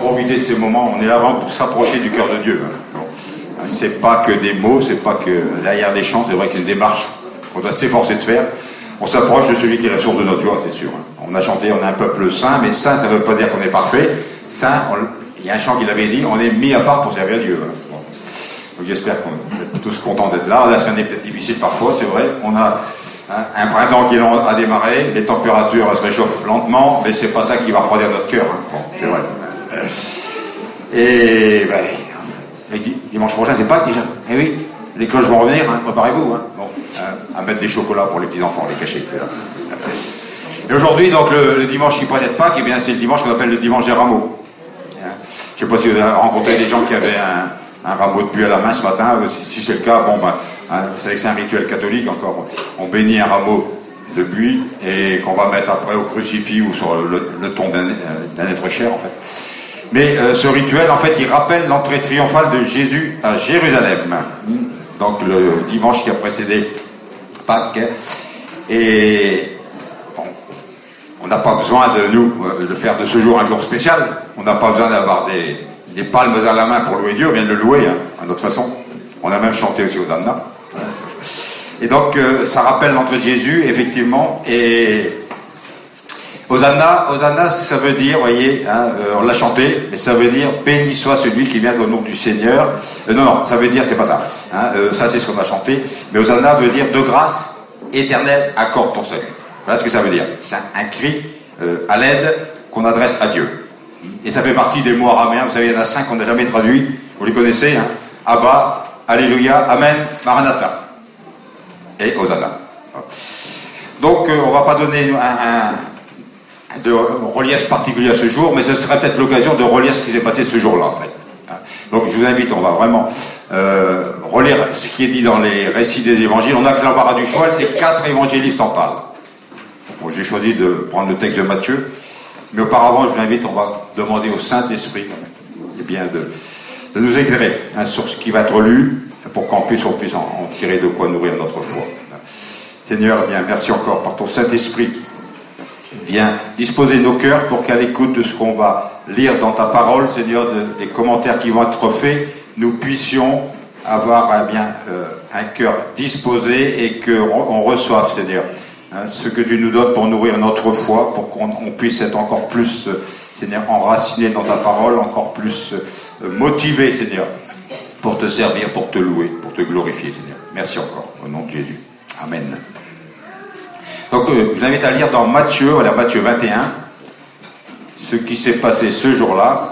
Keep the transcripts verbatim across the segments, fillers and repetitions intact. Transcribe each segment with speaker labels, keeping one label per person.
Speaker 1: profiter de ces moments. On est là vraiment pour s'approcher du cœur de Dieu. Bon. C'est pas que des mots, c'est pas que derrière les chants, c'est vrai que c'est une démarche qu'on doit s'efforcer de faire. On s'approche de celui qui est la source de notre joie, c'est sûr. On a chanté, on est un peuple saint, mais saint, ça ne veut pas dire qu'on est parfait. Saint, on, il y a un chant qui l'avait dit, on est mis à part pour servir Dieu. Bon. Donc j'espère qu'on est tous contents d'être là. La semaine est peut-être difficile parfois, c'est vrai. On a hein, un printemps qui a démarré, les températures se réchauffent lentement, mais c'est pas ça qui va refroidir notre cœur. Hein. Bon, c'est vrai. Et ben, dimanche prochain, c'est Pâques déjà. Eh oui, les cloches vont revenir, hein, préparez-vous. Hein. Bon, hein, à mettre des chocolats pour les petits-enfants, les cacher. Et aujourd'hui, donc, le, le dimanche qui précède Pâques, eh bien, c'est le dimanche qu'on appelle le dimanche des rameaux. Hein. Je ne sais pas si vous avez rencontré des gens qui avaient un, un rameau de buis à la main ce matin. Si c'est le cas, bon, ben, hein, vous savez que c'est un rituel catholique encore. On bénit un rameau de buis et qu'on va mettre après au crucifix ou sur le, le tombe d'un, d'un être cher, en fait. Mais euh, ce rituel, en fait, il rappelle l'entrée triomphale de Jésus à Jérusalem. Donc le dimanche qui a précédé Pâques. Et bon, on n'a pas besoin de nous de faire de ce jour un jour spécial. On n'a pas besoin d'avoir des, des palmes à la main pour louer Dieu. On vient de le louer, hein, à notre façon. On a même chanté aussi aux Hosanna. Et donc euh, ça rappelle l'entrée de Jésus, effectivement. Et Hosanna, Hosanna, ça veut dire, vous voyez, hein, euh, on l'a chanté, mais ça veut dire béni soit celui qui vient au nom du Seigneur. Euh, non, non, ça veut dire, c'est pas ça. Hein, euh, ça, c'est ce qu'on a chanté. Mais Hosanna veut dire de grâce éternelle accorde ton salut. Voilà ce que ça veut dire. C'est un, un cri euh, à l'aide qu'on adresse à Dieu. Et ça fait partie des mots araméens. Vous savez, il y en a cinq qu'on n'a jamais traduits. Vous les connaissez, hein. Abba, Alléluia, Amen, Maranatha. Et Hosanna. Donc, euh, on va pas donner un. un de relief particulier à ce jour, mais ce serait peut-être l'occasion de relire ce qui s'est passé ce jour-là, en fait. Donc je vous invite, on va vraiment euh, relire ce qui est dit dans les récits des évangiles. On a que l'embarras du choix, les quatre évangélistes en parlent. Bon, j'ai choisi de prendre le texte de Matthieu, mais auparavant, je vous invite, on va demander au Saint-Esprit eh bien, de, de nous éclairer hein, sur ce qui va être lu, pour qu'on puisse, on puisse en, en tirer de quoi nourrir notre foi. Seigneur, eh bien, merci encore par ton Saint-Esprit. Viens disposer nos cœurs pour qu'à l'écoute de ce qu'on va lire dans ta parole, Seigneur, de, des commentaires qui vont être faits, nous puissions avoir eh bien, euh, un cœur disposé et qu'on on reçoive, Seigneur, hein, ce que tu nous donnes pour nourrir notre foi, pour qu'on on puisse être encore plus, euh, Seigneur, enraciné dans ta parole, encore plus euh, motivé, Seigneur, pour te servir, pour te louer, pour te glorifier, Seigneur. Merci encore, au nom de Jésus. Amen. Donc, euh, je vous invite à lire dans Matthieu, voilà, Matthieu vingt et un, ce qui s'est passé ce jour-là.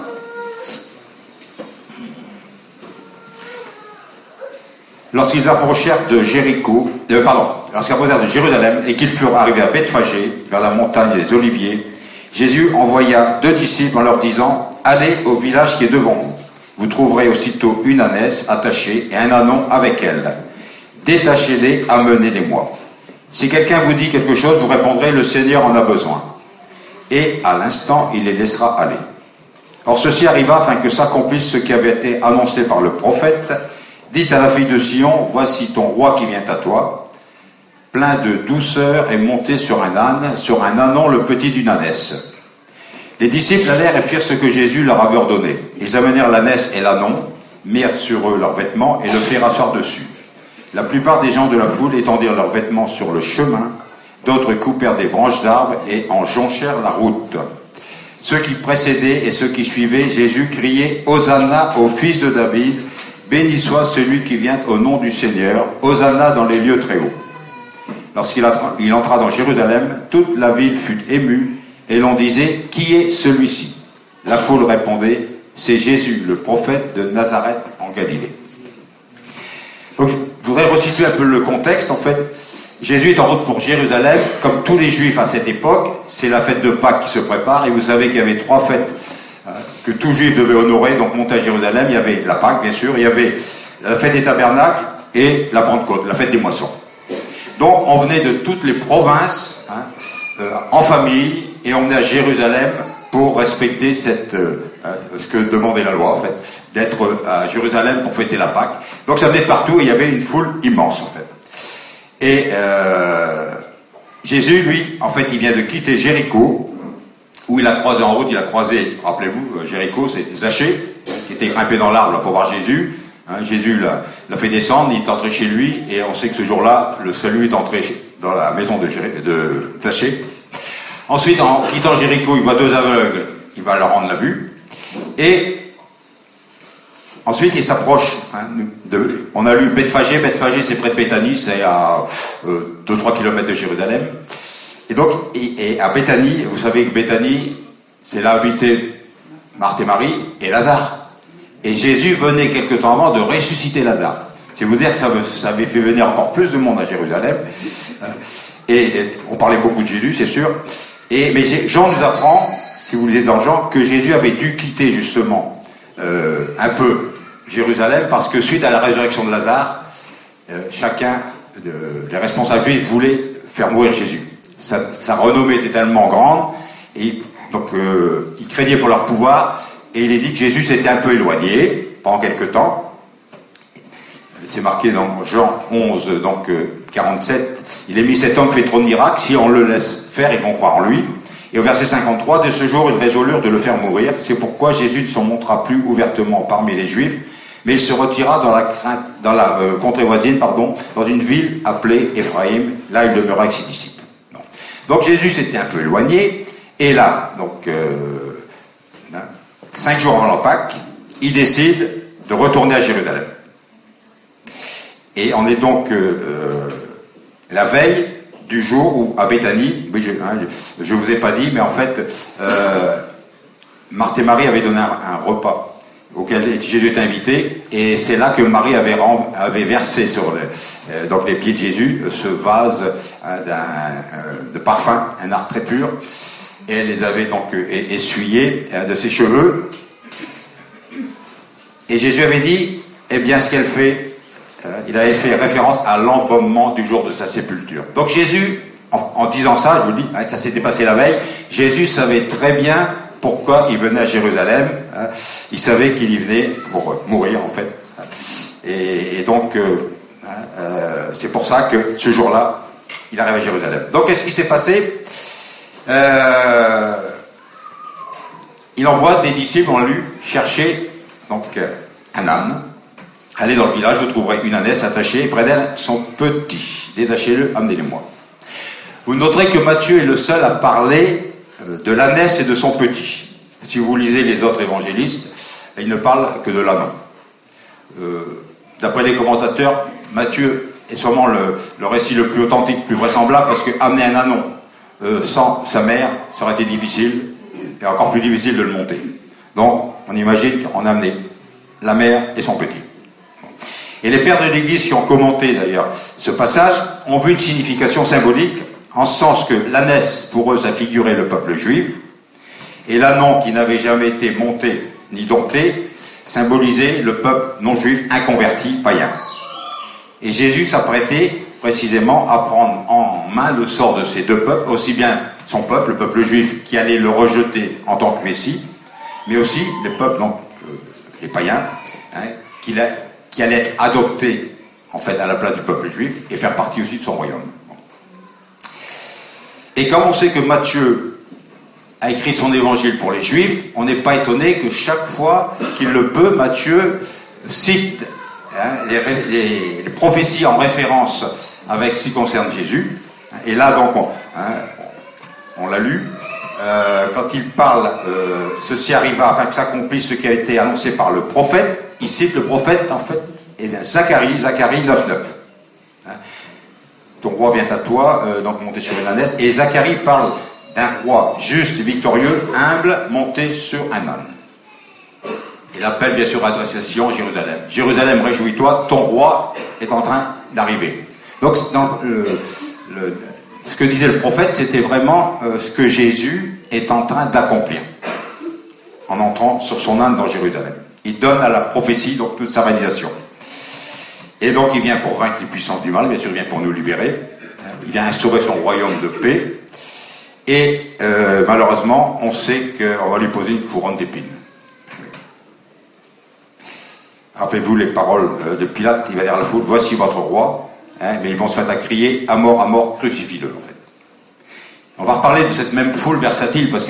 Speaker 1: Lorsqu'ils approchèrent de Jéricho, euh, pardon, lorsqu'ils approchèrent de Jérusalem et qu'ils furent arrivés à Bethphagée, vers la montagne des Oliviers, Jésus envoya deux disciples en leur disant « Allez au village qui est devant vous. Vous trouverez aussitôt une ânesse attachée et un ânon avec elle. Détachez-les, amenez-les-moi. Si quelqu'un vous dit quelque chose, vous répondrez, le Seigneur en a besoin. Et à l'instant, il les laissera aller. Or ceci arriva afin que s'accomplisse ce qui avait été annoncé par le prophète. Dites à la fille de Sion, voici ton roi qui vient à toi, plein de douceur et monté sur un âne, sur un ânon le petit d'une ânesse. Les disciples allèrent et firent ce que Jésus leur avait ordonné. Ils amenèrent l'ânesse et l'ânon, mirent sur eux leurs vêtements et le firent asseoir dessus. La plupart des gens de la foule étendirent leurs vêtements sur le chemin, d'autres coupèrent des branches d'arbres et en jonchèrent la route. Ceux qui précédaient et ceux qui suivaient, Jésus criait « Hosanna au fils de David, béni soit celui qui vient au nom du Seigneur, Hosanna dans les lieux très hauts. » Lorsqu'il entra dans Jérusalem, toute la ville fut émue et l'on disait « Qui est celui-ci » La foule répondait « C'est Jésus, le prophète de Nazareth en Galilée. » Donc, je voudrais resituer un peu le contexte. En fait, Jésus est en route pour Jérusalem. Comme tous les Juifs à cette époque, c'est la fête de Pâques qui se prépare. Et vous savez qu'il y avait trois fêtes euh, que tout Juif devait honorer. Donc, monter à Jérusalem, il y avait la Pâque, bien sûr. Il y avait la fête des Tabernacles et la Pentecôte, la fête des moissons. Donc, on venait de toutes les provinces, hein, euh, en famille, et on venait à Jérusalem pour respecter cette, euh, ce que demandait la loi, en fait, d'être à Jérusalem pour fêter la Pâque. Donc ça venait de partout et il y avait une foule immense, en fait. Et euh, Jésus, lui, en fait, il vient de quitter Jéricho où il a croisé en route, il a croisé, rappelez-vous, Jéricho, c'est Zachée, qui était grimpé dans l'arbre pour voir Jésus. Hein, Jésus l'a fait descendre, il est entré chez lui, et on sait que ce jour-là, le salut est entré dans la maison de, de Zachée. Ensuite, en quittant Jéricho, il voit deux aveugles, il va leur rendre la vue. Et ensuite, il s'approche. Hein, de, on a lu Bethphagée. Bethphagée, c'est près de Béthanie, c'est à euh, deux à trois kilomètres de Jérusalem. Et donc, et, et à Béthanie, vous savez que Béthanie, c'est là habitaient Marthe et Marie et Lazare. Et Jésus venait quelque temps avant de ressusciter Lazare. C'est vous dire que ça, ça avait fait venir encore plus de monde à Jérusalem. Et, et on parlait beaucoup de Jésus, c'est sûr. Et, mais Jean nous apprend, si vous lisez dans Jean, que Jésus avait dû quitter justement euh, un peu Jérusalem, parce que suite à la résurrection de Lazare, euh, chacun, de, les responsables juifs voulaient faire mourir Jésus. Sa, sa renommée était tellement grande, et donc euh, ils craignaient pour leur pouvoir, et il est dit que Jésus s'était un peu éloigné pendant quelque temps. C'est marqué dans Jean onze, donc euh, quarante-sept, il est mis cet homme fait trop de miracles, si on le laisse faire, ils vont croire en lui. Et au verset cinquante-trois, de ce jour, ils résolurent de le faire mourir. C'est pourquoi Jésus ne s'en montra plus ouvertement parmi les Juifs, mais il se retira dans la, crainte, dans la euh, contrée voisine, pardon, dans une ville appelée Éphraïm. Là, il demeura avec ses disciples. Non. Donc Jésus s'était un peu éloigné, et là, donc euh, cinq jours avant la Pâque, il décide de retourner à Jérusalem. Et on est donc euh, euh, la veille du jour où, à Béthanie, je ne vous ai pas dit, mais en fait, euh, Marthe et Marie avaient donné un, un repas auquel Jésus était invité, et c'est là que Marie avait, avait versé sur les, euh, donc les pieds de Jésus ce vase hein, d'un, euh, de parfum, un art très pur, et elle les avait donc euh, essuyés euh, de ses cheveux. Et Jésus avait dit, eh bien, ce qu'elle fait, il avait fait référence à l'embaumement du jour de sa sépulture. Donc Jésus, en, en disant ça, je vous le dis, ça s'était passé la veille, Jésus savait très bien pourquoi il venait à Jérusalem. Hein, il savait qu'il y venait pour mourir, en fait. Et, et donc, euh, euh, c'est pour ça que ce jour-là, il arrive à Jérusalem. Donc, qu'est-ce qui s'est passé euh, Il envoie des disciples, on l'a lu, chercher donc, un âne. Allez dans le village, vous trouverez une ânesse attachée, et près d'elle, son petit. Détachez-le, amenez-le-moi. Vous noterez que Matthieu est le seul à parler de l'ânesse et de son petit. Si vous lisez les autres évangélistes, ils ne parlent que de l'ânon. Euh, d'après les commentateurs, Matthieu est sûrement le, le récit le plus authentique, le plus vraisemblable, parce que amener un ânon euh, sans sa mère, ça aurait été difficile, et encore plus difficile de le monter. Donc, on imagine qu'on a amené la mère et son petit. Et les pères de l'Église qui ont commenté d'ailleurs ce passage ont vu une signification symbolique, en ce sens que l'ânesse, pour eux, ça figurait le peuple juif, et l'ânon, qui n'avait jamais été monté ni dompté, symbolisait le peuple non-juif inconverti, païen. Et Jésus s'apprêtait précisément à prendre en main le sort de ces deux peuples, aussi bien son peuple, le peuple juif, qui allait le rejeter en tant que Messie, mais aussi les peuples, donc, euh, les païens, hein, qui l'a qui allait être adopté, en fait, à la place du peuple juif, et faire partie aussi de son royaume. Et comme on sait que Matthieu a écrit son évangile pour les Juifs, on n'est pas étonné que chaque fois qu'il le peut, Matthieu cite hein, les, les, les prophéties en référence avec ce qui concerne Jésus. Et là, donc, on, hein, on l'a lu, euh, quand il parle, euh, ceci arriva afin que s'accomplisse ce qui a été annoncé par le prophète. Il cite le prophète, en fait, eh bien, Zacharie, Zacharie neuf neuf. Hein, ton roi vient à toi, euh, donc monté sur une ânesse. Et Zacharie parle d'un roi juste, victorieux, humble, monté sur un âne. Il appelle bien sûr à l'adressation Jérusalem. Jérusalem, réjouis-toi, ton roi est en train d'arriver. Donc, dans le, le, ce que disait le prophète, c'était vraiment euh, ce que Jésus est en train d'accomplir en entrant sur son âne dans Jérusalem. Il donne à la prophétie donc toute sa réalisation. Et donc il vient pour vaincre les puissances du mal, bien sûr il vient pour nous libérer. Il vient instaurer son royaume de paix. Et euh, malheureusement, on sait qu'on va lui poser une couronne d'épines. Rappelez-vous les paroles de Pilate, il va dire à la foule, voici votre roi. Hein, mais ils vont se mettre à crier, à mort, à mort, crucifie-le. En fait. On va reparler de cette même foule versatile, parce que c'est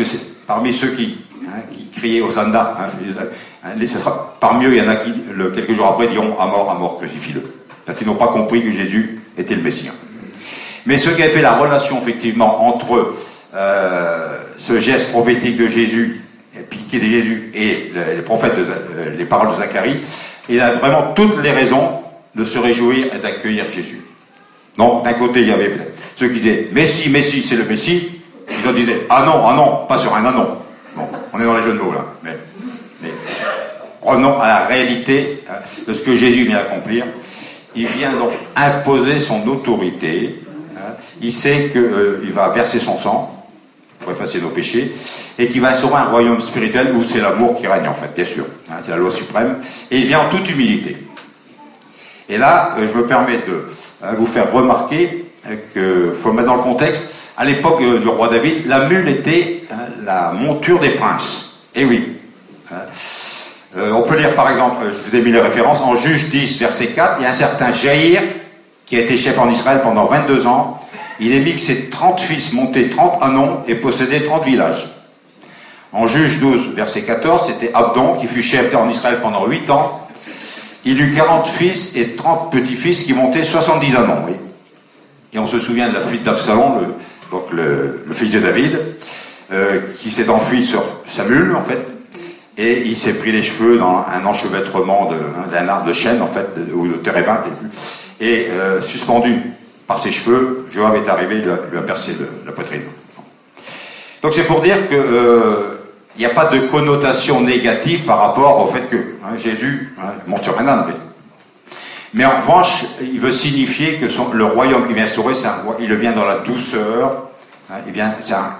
Speaker 1: parmi ceux qui, hein, qui criaient Hosanna, hein, les, parmi eux, il y en a qui, le, quelques jours après, diront à mort, à mort, crucifie-le. Parce qu'ils n'ont pas compris que Jésus était le Messie. Mais ceux qui avaient fait la relation, effectivement, entre euh, ce geste prophétique de Jésus, piqué de Jésus, et le, les prophètes, de, euh, les paroles de Zacharie, il a vraiment toutes les raisons de se réjouir et d'accueillir Jésus. Donc, d'un côté, il y avait ceux qui disaient Messie, Messie, c'est le Messie. Ils autres disaient ah non, ah non, pas sur un ah non. Bon, on est dans les jeux de mots là. Mais, mais revenons à la réalité hein, de ce que Jésus vient accomplir. Il vient donc imposer son autorité. Hein, il sait qu'il euh, va verser son sang pour effacer nos péchés et qu'il va instaurer un royaume spirituel où c'est l'amour qui règne en fait, bien sûr. Hein, c'est la loi suprême. Et il vient en toute humilité. Et là, euh, je me permets de euh, vous faire remarquer qu'il faut mettre dans le contexte, à l'époque euh, du roi David, la mule était hein, la monture des princes. Et oui. Hein. Euh, on peut lire par exemple, je vous ai mis les références, en Juge dix, verset quatre, il y a un certain Jaïr qui a été chef en Israël pendant vingt-deux ans. Il est mis que ses trente fils montaient trente anons et possédaient trente villages. En Juge douze, verset quatorze, c'était Abdon qui fut chef en Israël pendant huit ans. Il eut quarante fils et trente petits-fils qui montaient soixante-dix anons. Oui. Et on se souvient de la fuite d'Absalom, le, donc le, le fils de David, euh, qui s'est enfui sur sa mule, en fait, et il s'est pris les cheveux dans un enchevêtrement de, hein, d'un arbre de chêne, en fait, ou de térébinthe, et euh, suspendu par ses cheveux, Joab est arrivé, lui a, lui a percé le, la poitrine. Donc c'est pour dire que euh, il n'y a pas de connotation négative par rapport au fait que hein, Jésus hein, monte sur un âne. Mais en revanche, il veut signifier que son, le royaume qu'il vient instaurer, c'est un roi, il vient dans la douceur, hein, il vient, c'est un,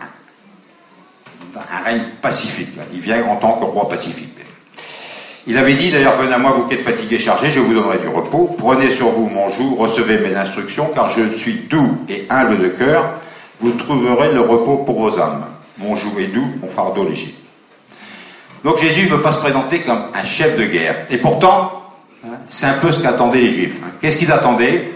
Speaker 1: un règne pacifique. Hein, il vient en tant que roi pacifique. Il avait dit, d'ailleurs, venez à moi, vous qui êtes fatigués, chargés, je vous donnerai du repos. Prenez sur vous mon joug, recevez mes instructions, car je suis doux et humble de cœur. Vous trouverez le repos pour vos âmes. Mon joug est doux, mon fardeau léger. Donc Jésus ne veut pas se présenter comme un chef de guerre. Et pourtant, c'est un peu ce qu'attendaient les Juifs. Qu'est-ce qu'ils attendaient?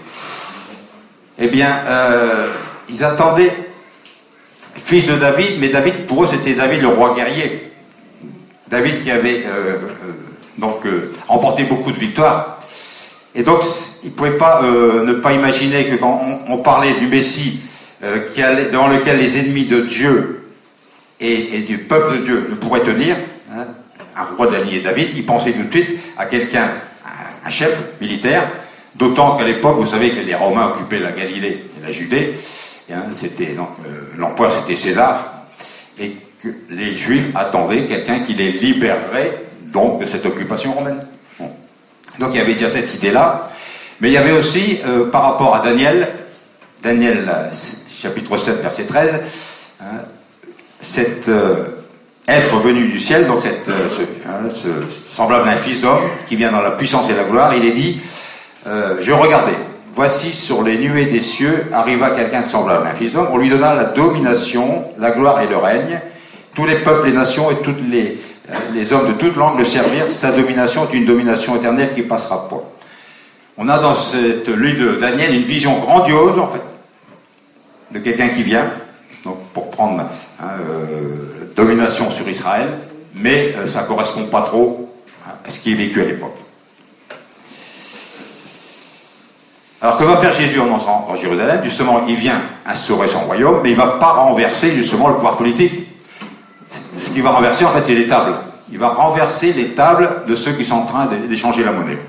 Speaker 1: Eh bien, euh, ils attendaient fils de David, mais David, pour eux, c'était David le roi guerrier. David qui avait euh, euh, donc euh, remporté beaucoup de victoires. Et donc, ils ne pouvaient pas euh, ne pas imaginer que quand on, on parlait du Messie, euh, qui allait, devant lequel les ennemis de Dieu et, et du peuple de Dieu ne pourraient tenir, hein, un roi de la lignée de David, ils pensaient tout de suite à quelqu'un, un chef militaire, d'autant qu'à l'époque, vous savez que les Romains occupaient la Galilée et la Judée, et, hein, c'était, donc, euh, l'empereur c'était César, et que les Juifs attendaient quelqu'un qui les libérerait donc de cette occupation romaine. Bon. Donc il y avait déjà cette idée-là, mais il y avait aussi, euh, par rapport à Daniel, Daniel chapitre sept, verset treize, hein, cette... Euh, être venu du ciel, donc cette, euh, ce, hein, ce, semblable à un fils d'homme qui vient dans la puissance et la gloire, il est dit euh, je regardais, voici sur les nuées des cieux arriva quelqu'un de semblable à un fils d'homme, on lui donna la domination, la gloire et le règne, tous les peuples, les nations et tous les, euh, les hommes de toute langue le servirent, sa domination est une domination éternelle qui passera point. On a dans cette livre de Daniel une vision grandiose en fait de quelqu'un qui vient, donc pour prendre hein, euh, domination sur Israël, mais euh, ça ne correspond pas trop à ce qui est vécu à l'époque. Alors que va faire Jésus en entrant en Jérusalem? Justement, il vient instaurer son royaume, mais il ne va pas renverser justement le pouvoir politique. Ce qu'il va renverser, en fait, c'est les tables. Il va renverser les tables de ceux qui sont en train d'échanger la monnaie.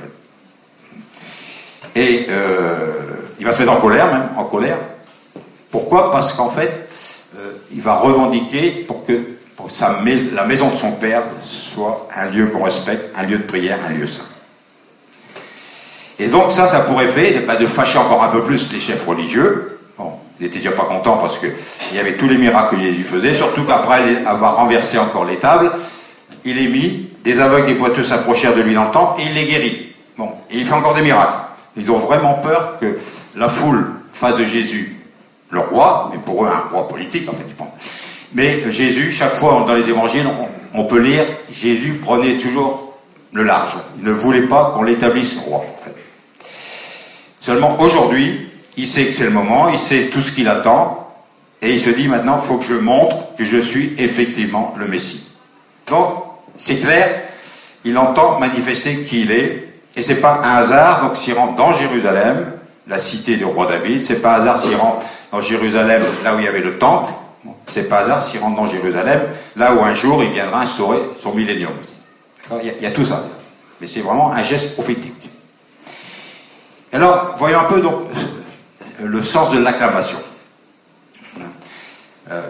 Speaker 1: Et euh, il va se mettre en colère, même, en colère. Pourquoi? Parce qu'en fait, euh, il va revendiquer pour que pour sa mais, la maison de son père soit un lieu qu'on respecte, un lieu de prière, un lieu saint. Et donc ça, ça pourrait faire bah, de fâcher encore un peu plus les chefs religieux. Bon, ils n'étaient déjà pas contents parce qu'il y avait tous les miracles que Jésus faisait, surtout qu'après avoir renversé encore les tables, il est mis, des aveugles, des boiteux s'approchèrent de lui dans le temple et il les guérit. Bon, et il fait encore des miracles. Ils ont vraiment peur que la foule fasse de Jésus le roi, mais pour eux un roi politique en fait, ils pensent. Mais Jésus, chaque fois dans les évangiles, on, on peut lire, Jésus prenait toujours le large. Il ne voulait pas qu'on l'établisse roi. En fait. Seulement aujourd'hui, il sait que c'est le moment, il sait tout ce qu'il attend, Et il se dit maintenant, il faut que je montre que je suis effectivement le Messie. Donc, c'est clair, il entend manifester qui il est, et c'est pas un hasard, donc s'il rentre dans Jérusalem, la cité du roi David, c'est pas un hasard s'il rentre dans Jérusalem, là où il y avait le temple, c'est pas un hasard s'il rentre dans Jérusalem, là où un jour il viendra instaurer son millénium. Il y, a, il y a tout ça, mais c'est vraiment un geste prophétique. Alors, voyons un peu donc le sens de l'acclamation. Euh,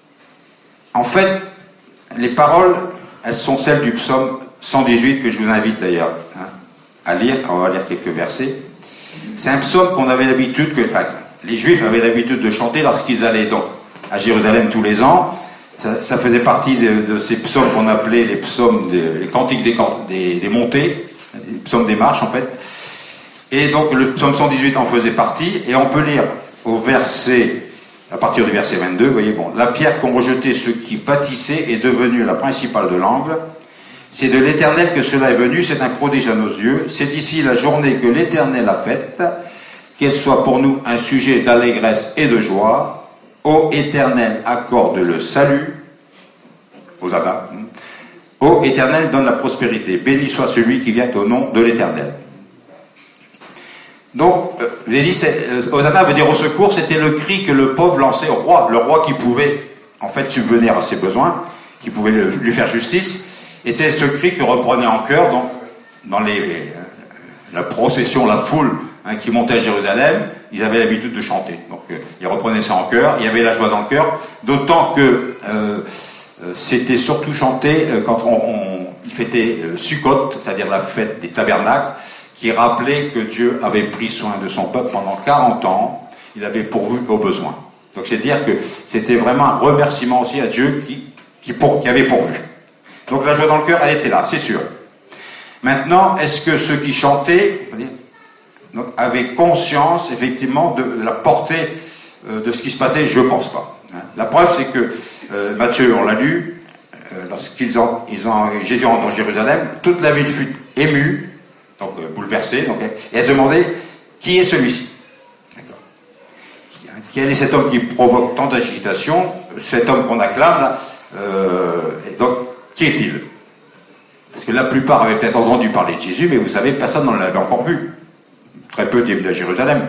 Speaker 1: en fait, les paroles, elles sont celles du psaume cent dix-huit, que je vous invite d'ailleurs hein, à lire. On va lire quelques versets. C'est un psaume qu'on avait l'habitude, que enfin, les Juifs avaient l'habitude de chanter lorsqu'ils allaient donc à Jérusalem tous les ans. Ça, ça faisait partie de, de ces psaumes qu'on appelait les psaumes, de, les cantiques des, des, des montées, les psaumes des marches en fait. Et donc le psaume cent dix-huit en faisait partie, et on peut lire au verset, à partir du verset vingt-deux, vous voyez, bon, la pierre qu'ont rejetée ceux qui bâtissaient est devenue la principale de l'angle. C'est de l'Éternel que cela est venu, c'est un prodige à nos yeux. C'est ici la journée que l'Éternel a faite, qu'elle soit pour nous un sujet d'allégresse et de joie. Ô Éternel, accorde le salut, aux Abba. Ô Éternel, donne la prospérité. Béni soit celui qui vient au nom de l'Éternel. Donc, euh, vous avez dit, euh, Hosanna veut dire au secours, c'était le cri que le pauvre lançait au roi, le roi qui pouvait en fait subvenir à ses besoins, qui pouvait le, lui faire justice, et c'est ce cri que reprenait en chœur donc, dans les, euh, la procession, la foule hein, qui montait à Jérusalem, ils avaient l'habitude de chanter. Donc, euh, ils reprenaient ça en chœur, il y avait la joie dans le cœur, d'autant que euh, euh, c'était surtout chanté euh, quand on, on il fêtait euh, Sukkot, c'est-à-dire la fête des tabernacles, qui rappelait que Dieu avait pris soin de son peuple pendant quarante ans, il avait pourvu aux besoins. Donc c'est dire que c'était vraiment un remerciement aussi à Dieu qui, qui, pour, qui avait pourvu. Donc la joie dans le cœur, elle était là, c'est sûr. Maintenant, est-ce que ceux qui chantaient donc, avaient conscience effectivement de, de la portée euh, de ce qui se passait? Je ne pense pas. Hein. La preuve, c'est que euh, Matthieu, on l'a lu, euh, lorsqu'ils ont, ils ont, Jésus rentre dans Jérusalem, toute la ville fut émue, donc euh, bouleversée, donc, et elle se demandait qui est celui-ci. D'accord. Quel est cet homme qui provoque tant d'agitation, cet homme qu'on acclame là, euh, et donc qui est-il? Parce que la plupart avaient peut-être entendu parler de Jésus, mais vous savez, personne n'en l'avait encore vu. Très peu étaient venus à Jérusalem.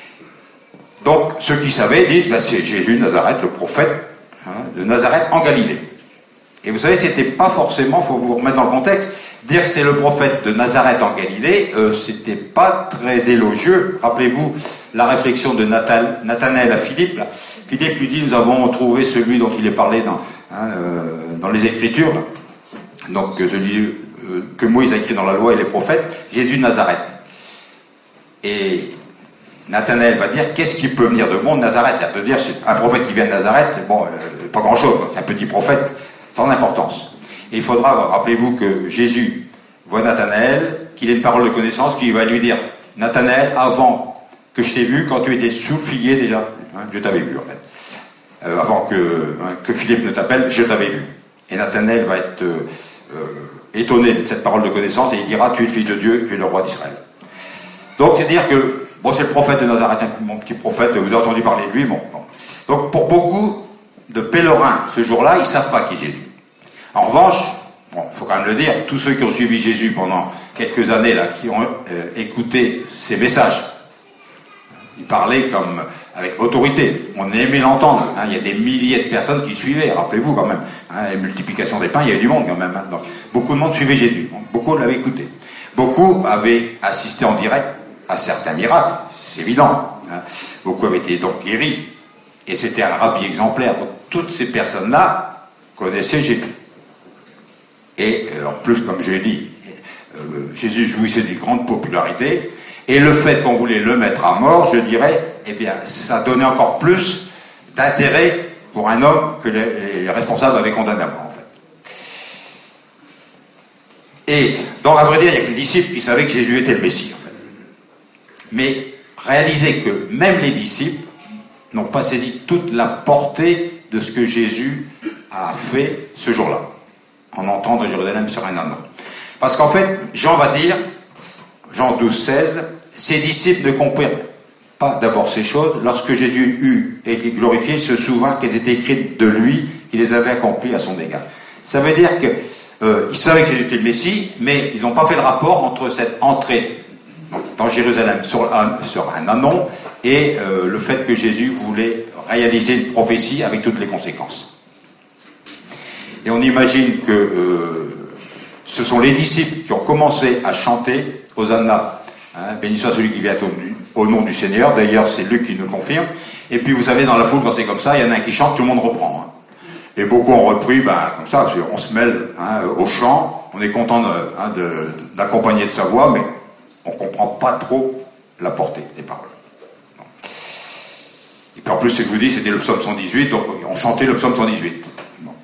Speaker 1: Donc ceux qui savaient disent, ben, c'est Jésus de Nazareth, le prophète hein, de Nazareth en Galilée. Et vous savez, c'était pas forcément, il faut vous remettre dans le contexte, dire que c'est le prophète de Nazareth en Galilée, euh, c'était pas très élogieux. Rappelez-vous la réflexion de Nathan, Nathanaël à Philippe. Là. Philippe lui dit, nous avons trouvé celui dont il est parlé dans, hein, euh, dans les Écritures, là. Donc celui euh, que Moïse a écrit dans la loi et les prophètes, Jésus de Nazareth. Et Nathanaël va dire, qu'est-ce qui peut venir de bon de Nazareth? Il va dire, c'est un prophète qui vient de Nazareth, bon, euh, pas grand-chose, c'est un petit prophète sans importance. Et il faudra, rappelez-vous que Jésus voit Nathanaël, qu'il ait une parole de connaissance, qui va lui dire, Nathanaël, avant que je t'ai vu, quand tu étais sous le figuier déjà, hein, je t'avais vu en fait. Euh, avant que, hein, que Philippe ne t'appelle, je t'avais vu. Et Nathanaël va être euh, euh, étonné de cette parole de connaissance et il dira, tu es le fils de Dieu, tu es le roi d'Israël. Donc c'est dire que, bon, c'est le prophète de Nazareth, mon petit prophète, vous avez entendu parler de lui, bon. bon. Donc pour beaucoup de pèlerins, ce jour-là, ils ne savent pas qui est Jésus. En revanche, bon, il faut quand même le dire, tous ceux qui ont suivi Jésus pendant quelques années, là, qui ont euh, écouté ses messages, il parlait comme avec autorité, on aimait l'entendre, hein, il y a des milliers de personnes qui suivaient, rappelez-vous quand même, hein, la multiplication des pains, il y avait du monde quand même, hein, donc, beaucoup de monde suivait Jésus, donc, beaucoup l'avaient écouté. Beaucoup avaient assisté en direct à certains miracles, c'est évident, hein, beaucoup avaient été donc guéris, et c'était un rabbi exemplaire, donc toutes ces personnes-là connaissaient Jésus. Et euh, en plus, comme je l'ai dit, euh, Jésus jouissait d'une grande popularité, et le fait qu'on voulait le mettre à mort, je dirais, eh bien, ça donnait encore plus d'intérêt pour un homme que les, les responsables avaient condamné à mort, en fait. Et, donc, à vrai dire, il n'y a que les disciples qui savaient que Jésus était le Messie, en fait. Mais réalisez que même les disciples n'ont pas saisi toute la portée de ce que Jésus a fait ce jour-là, en entrant de Jérusalem sur un âne. Parce qu'en fait, Jean va dire, Jean douze, seize, ses disciples ne comprirent pas d'abord ces choses. Lorsque Jésus eut été glorifié, il se souvint qu'elles étaient écrites de lui, qu'il les avait accomplies à son égard. Ça veut dire qu'ils euh, savaient que Jésus était le Messie, mais ils n'ont pas fait le rapport entre cette entrée dans Jérusalem sur un, sur un anon et euh, le fait que Jésus voulait réaliser une prophétie avec toutes les conséquences. Et on imagine que euh, ce sont les disciples qui ont commencé à chanter Hosanna, hein, béni soit celui qui vient au, au nom du Seigneur. D'ailleurs, c'est Luc qui nous confirme. Et puis, vous savez, dans la foule, quand c'est comme ça, il y en a un qui chante, tout le monde reprend. Hein. Et beaucoup ont repris, ben, comme ça, parce qu'on se mêle hein, au chant. On est content de, hein, de, d'accompagner de sa voix, mais on ne comprend pas trop la portée des paroles. Non. Et puis, en plus, ce que je vous dis, c'était le psaume cent dix-huit, donc on chantait le psaume cent dix-huit. Non.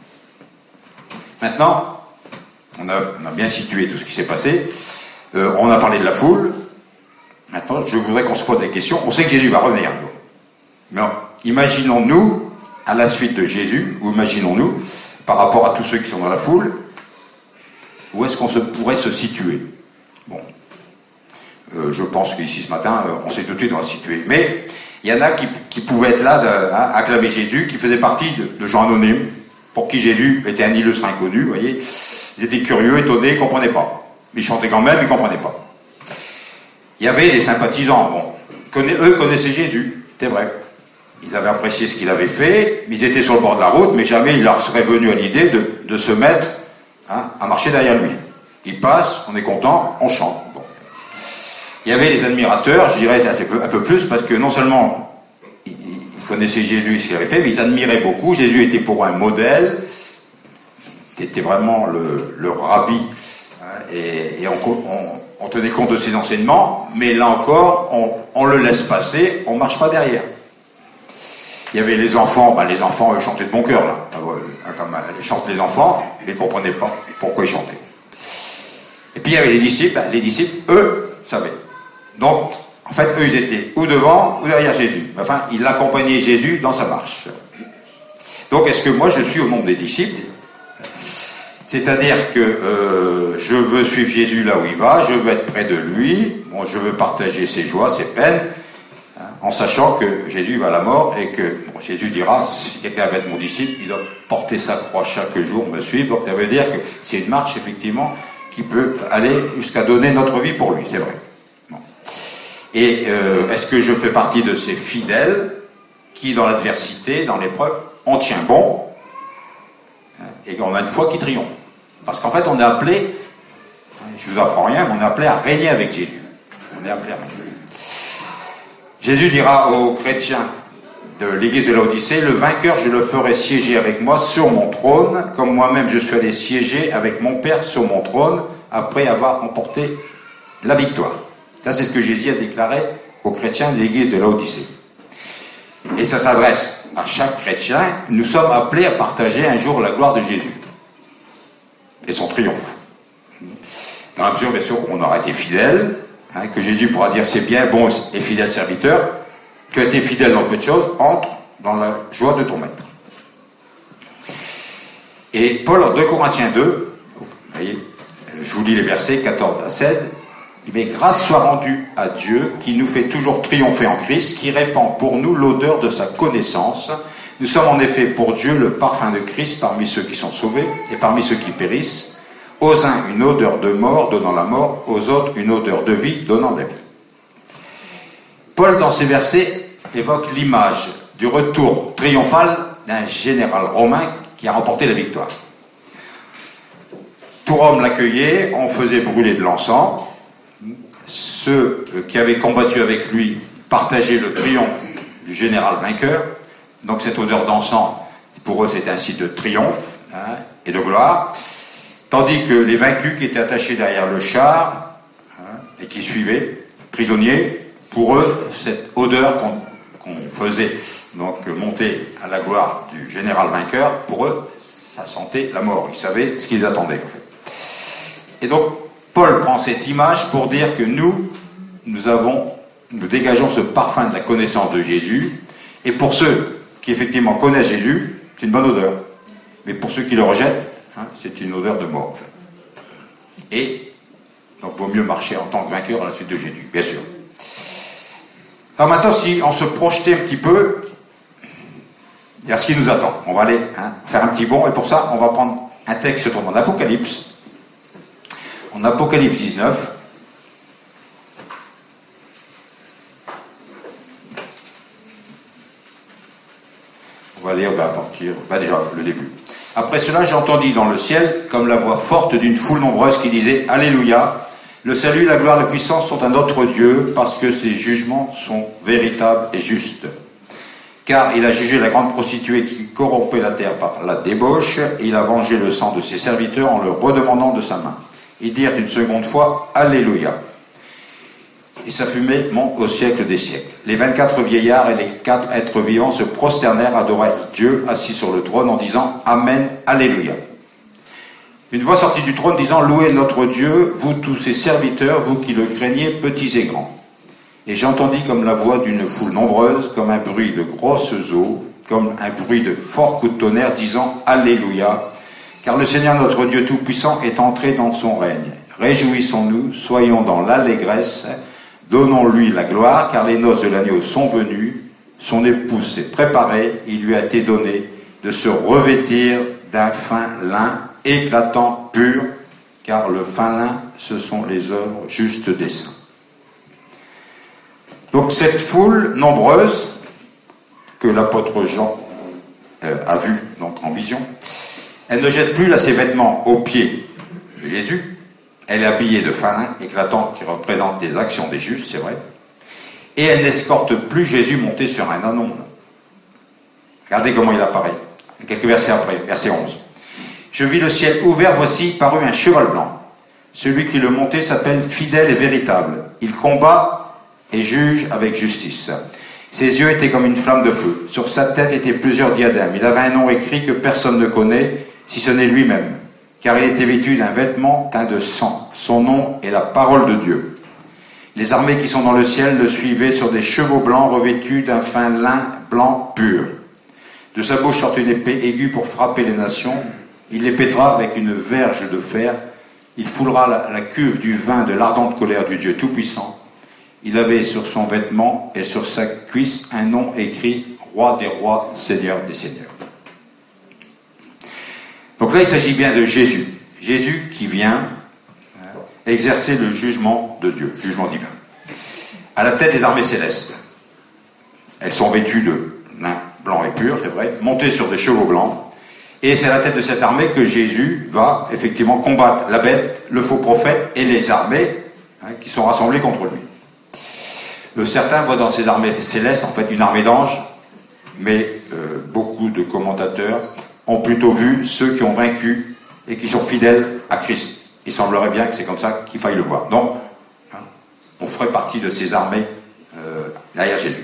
Speaker 1: Maintenant, on a, on a bien situé tout ce qui s'est passé. Euh, on a parlé de la foule. Maintenant, je voudrais qu'on se pose des questions. On sait que Jésus va revenir un jour. Mais imaginons-nous, à la suite de Jésus, ou imaginons-nous, par rapport à tous ceux qui sont dans la foule, où est-ce qu'on se, pourrait se situer? Bon. Euh, je pense qu'ici, ce matin, euh, on sait tout de suite, on va se situer. Mais il y en a qui, qui pouvaient être là, de, hein, acclamer Jésus, qui faisaient partie de, de gens anonymes, pour qui Jésus était un illustre inconnu, vous voyez. Ils étaient curieux, étonnés, ils ne comprenaient pas. Ils chantaient quand même, ils ne comprenaient pas. Il y avait les sympathisants, bon. Conna- eux connaissaient Jésus, c'est vrai. Ils avaient apprécié ce qu'il avait fait, ils étaient sur le bord de la route, mais jamais il leur serait venu à l'idée de, de se mettre hein, à marcher derrière lui. Il passe, on est content, on chante. Bon. Il y avait les admirateurs, je dirais un peu plus, parce que non seulement ils, ils connaissaient Jésus et ce qu'il avait fait, mais ils admiraient beaucoup. Jésus était pour eux un modèle, c'était vraiment le, le rabbi, hein, et, et on, on, on tenait compte de ses enseignements, mais là encore, on, on le laisse passer, on ne marche pas derrière. Il y avait les enfants, ben les enfants eux, chantaient de bon cœur, là. Comme ils chantent les enfants, ils ne comprenaient pas pourquoi ils chantaient. Et puis il y avait les disciples, ben, les disciples, eux, savaient. Donc, en fait, eux, ils étaient ou devant ou derrière Jésus. Enfin, ils accompagnaient Jésus dans sa marche. Donc, est-ce que moi, je suis au nombre des disciples? C'est-à-dire que euh, je veux suivre Jésus là où il va, je veux être près de lui, bon, je veux partager ses joies, ses peines, en sachant que Jésus va à la mort et que bon, Jésus dira, si quelqu'un veut être mon disciple, il doit porter sa croix chaque jour, me suivre. Donc ça veut dire que c'est une marche, effectivement, qui peut aller jusqu'à donner notre vie pour lui, c'est vrai. Bon. Et euh, est-ce que je fais partie de ces fidèles qui, dans l'adversité, dans l'épreuve, on tient bon et on a une foi qui triomphe? Parce qu'en fait, on est appelé, je vous apprends rien, mais on est appelé à régner avec Jésus. On est appelé à régner. Jésus dira aux chrétiens de l'église de Laodicée, le vainqueur, je le ferai siéger avec moi sur mon trône, comme moi-même je suis allé siéger avec mon Père sur mon trône, après avoir remporté la victoire. Ça, c'est ce que Jésus a déclaré aux chrétiens de l'église de Laodicée. Et ça s'adresse à chaque chrétien. Nous sommes appelés à partager un jour la gloire de Jésus et son triomphe. Dans la mesure, bien sûr, on aura été fidèle, hein, que Jésus pourra dire c'est bien, bon et fidèle serviteur, tu as été fidèle dans peu de choses, entre dans la joie de ton maître. Et Paul, en deux Corinthiens deux, vous voyez, je vous lis les versets quatorze à seize, il dit, mais grâce soit rendue à Dieu qui nous fait toujours triompher en Christ, qui répand pour nous l'odeur de sa connaissance. Nous sommes en effet pour Dieu le parfum de Christ parmi ceux qui sont sauvés et parmi ceux qui périssent. Aux uns une odeur de mort donnant la mort, aux autres une odeur de vie donnant la vie. Paul, dans ces versets, évoque l'image du retour triomphal d'un général romain qui a remporté la victoire. Tout Rome l'accueillait, on faisait brûler de l'encens. Ceux qui avaient combattu avec lui partageaient le triomphe du général vainqueur. Donc cette odeur d'encens, pour eux, c'était un signe de triomphe hein, et de gloire. Tandis que les vaincus qui étaient attachés derrière le char hein, et qui suivaient, prisonniers, pour eux, cette odeur qu'on qu'on faisait donc monter à la gloire du général vainqueur, pour eux, ça sentait la mort. Ils savaient ce qu'ils attendaient, en fait. Et donc, Paul prend cette image pour dire que nous, nous avons, nous dégageons ce parfum de la connaissance de Jésus, et pour ceux qui effectivement connaissent Jésus, c'est une bonne odeur. Mais pour ceux qui le rejettent, hein, c'est une odeur de mort, en fait. Et donc, il vaut mieux marcher en tant que vainqueur à la suite de Jésus, bien sûr. Alors maintenant, si on se projetait un petit peu, il y a ce qui nous attend. On va aller hein, faire un petit bond, et pour ça, on va prendre un texte qui se trouve en Apocalypse. En Apocalypse dix-neuf. On va lire ben, à partir, ben, déjà le début. Après cela, j'entendis dans le ciel, comme la voix forte d'une foule nombreuse qui disait « Alléluia ! Le salut, la gloire, la puissance sont à notre Dieu, parce que ses jugements sont véritables et justes. Car il a jugé la grande prostituée qui corrompait la terre par la débauche, et il a vengé le sang de ses serviteurs en le redemandant de sa main. Ils dirent une seconde fois « Alléluia !» Et sa fumée monte au siècle des siècles. Les vingt-quatre vieillards et les quatre êtres vivants se prosternèrent, adorèrent Dieu assis sur le trône en disant « Amen, Alléluia !» Une voix sortit du trône disant « Louez notre Dieu, vous tous ses serviteurs, vous qui le craignez, petits et grands. » Et j'entendis comme la voix d'une foule nombreuse, comme un bruit de grosses eaux, comme un bruit de forts coups de tonnerre, disant « Alléluia ! Car le Seigneur notre Dieu Tout-Puissant est entré dans son règne. Réjouissons-nous, soyons dans l'allégresse, donnons-lui la gloire, car les noces de l'agneau sont venues, son épouse s'est préparée, il lui a été donné de se revêtir d'un fin lin éclatant, pur, car le fin lin, ce sont les œuvres justes des saints. » Donc cette foule nombreuse, que l'apôtre Jean euh, a vue donc, en vision, elle ne jette plus là ses vêtements aux pieds de Jésus, elle est habillée de fin lin éclatant qui représente des actions des justes, c'est vrai, et elle n'escorte plus Jésus monté sur un ânon. Regardez comment il apparaît, quelques versets après, verset onze. Je vis le ciel ouvert, voici parut un cheval blanc. Celui qui le montait s'appelle fidèle et véritable. Il combat et juge avec justice. Ses yeux étaient comme une flamme de feu. Sur sa tête étaient plusieurs diadèmes. Il avait un nom écrit que personne ne connaît, si ce n'est lui-même. Car il était vêtu d'un vêtement teint de sang. Son nom est la parole de Dieu. Les armées qui sont dans le ciel le suivaient sur des chevaux blancs revêtus d'un fin lin blanc pur. De sa bouche sort une épée aiguë pour frapper les nations. Il les pètera avec une verge de fer. Il foulera la, la cuve du vin de l'ardente colère du Dieu Tout-Puissant. Il avait sur son vêtement et sur sa cuisse un nom écrit « Roi des rois, Seigneur des seigneurs ». Donc là, il s'agit bien de Jésus. Jésus qui vient exercer le jugement de Dieu, jugement divin. À la tête des armées célestes. Elles sont vêtues de lin blanc et pur, c'est vrai, montées sur des chevaux blancs. Et c'est à la tête de cette armée que Jésus va effectivement combattre la bête, le faux prophète et les armées hein, qui sont rassemblées contre lui. Euh, certains voient dans ces armées célestes en fait une armée d'anges, mais euh, beaucoup de commentateurs ont plutôt vu ceux qui ont vaincu et qui sont fidèles à Christ. Il semblerait bien que c'est comme ça qu'il faille le voir. Donc, hein, on ferait partie de ces armées euh, derrière Jésus.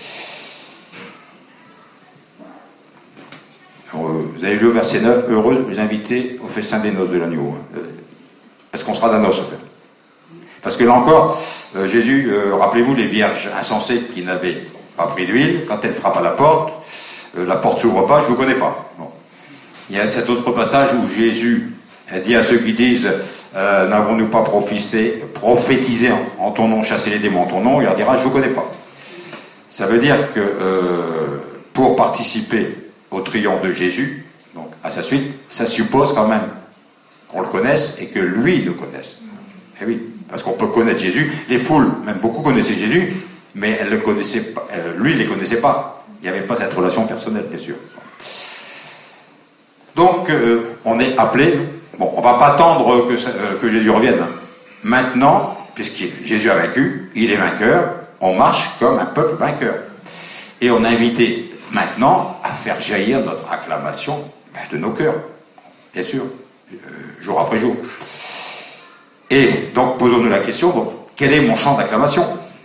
Speaker 1: Vous avez lu au verset neuf, « Heureux vous invitez au festin des noces de l'agneau. » Est-ce qu'on sera d'un noce, en fait? Parce que là encore, euh, Jésus, euh, rappelez-vous les vierges insensées qui n'avaient pas pris d'huile, quand elles frappent à la porte, euh, la porte s'ouvre pas, je ne vous connais pas. Bon. Il y a cet autre passage où Jésus dit à ceux qui disent euh, « N'avons-nous pas prophétisé, prophétisé en, en ton nom, chassé les démons en ton nom ?» Il leur dira « Je ne vous connais pas. » Ça veut dire que euh, pour participer au triomphe de Jésus, donc à sa suite, ça suppose quand même qu'on le connaisse et que lui nous connaisse. Eh oui, parce qu'on peut connaître Jésus. Les foules, même beaucoup connaissaient Jésus, mais elles le connaissaient pas, euh, lui, il ne les connaissait pas. Il n'y avait pas cette relation personnelle, bien sûr. Donc, euh, on est appelé. Bon, on ne va pas attendre que, euh, que Jésus revienne. Maintenant, puisque Jésus a vaincu, il est vainqueur, on marche comme un peuple vainqueur. Et on a invité maintenant à faire jaillir notre acclamation ben, de nos cœurs, bien sûr, euh, jour après jour. Et donc, posons-nous la question, donc, quel est mon chant d'acclamation?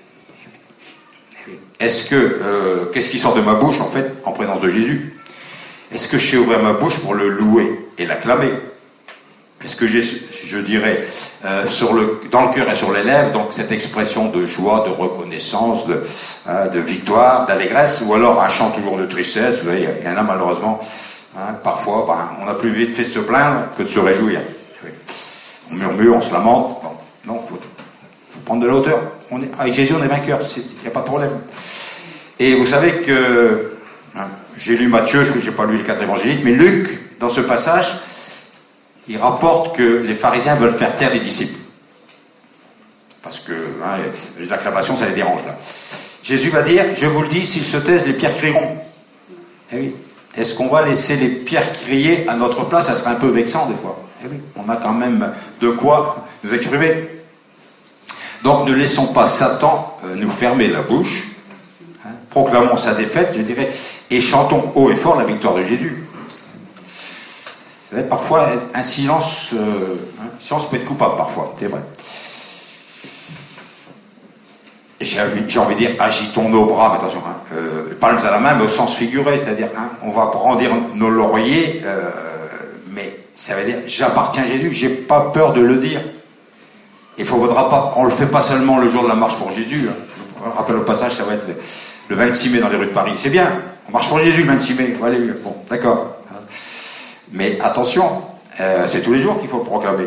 Speaker 1: Est-ce que, euh, qu'est-ce qui sort de ma bouche, en fait, en présence de Jésus? Est-ce que je sais ouvrir ma bouche pour le louer et l'acclamer? Est-ce que j'ai, je dirais, euh, sur le, dans le cœur et sur les lèvres, donc cette expression de joie, de reconnaissance, de, euh, de victoire, d'allégresse, ou alors un chant toujours de tristesse? Vous voyez, il y en a malheureusement, hein, parfois, ben, on a plus vite fait de se plaindre que de se réjouir. On murmure, on se lamente. Bon, non, il faut, faut prendre de la hauteur. On est, avec Jésus, on est vainqueur, il n'y a pas de problème. Et vous savez que, hein, j'ai lu Matthieu, je n'ai pas lu les quatre évangélistes, mais Luc, dans ce passage, il rapporte que les pharisiens veulent faire taire les disciples. Parce que hein, les acclamations, ça les dérange là. Jésus va dire, je vous le dis, s'ils se taisent, les pierres crieront. Eh oui. Est-ce qu'on va laisser les pierres crier à notre place? Ça serait un peu vexant des fois. Eh oui. On a quand même de quoi nous exprimer. Donc ne laissons pas Satan euh, nous fermer la bouche. Hein, proclamons sa défaite, je dirais, et chantons haut et fort la victoire de Jésus. C'est vrai, parfois, un silence, euh, hein, silence peut être coupable parfois, c'est vrai. J'ai envie de dire, agitons nos bras, mais attention, hein, euh, palmes à la main, mais au sens figuré, c'est-à-dire, hein, on va brandir nos lauriers, euh, mais ça veut dire, j'appartiens à Jésus, j'ai pas peur de le dire. Il faudra pas, on le fait pas seulement le jour de la marche pour Jésus. Hein. Je me rappelle au passage, ça va être le, le vingt-six mai dans les rues de Paris. C'est bien, on marche pour Jésus le vingt-six mai. Alléluia. Bon, d'accord. Mais attention, euh, c'est tous les jours qu'il faut proclamer.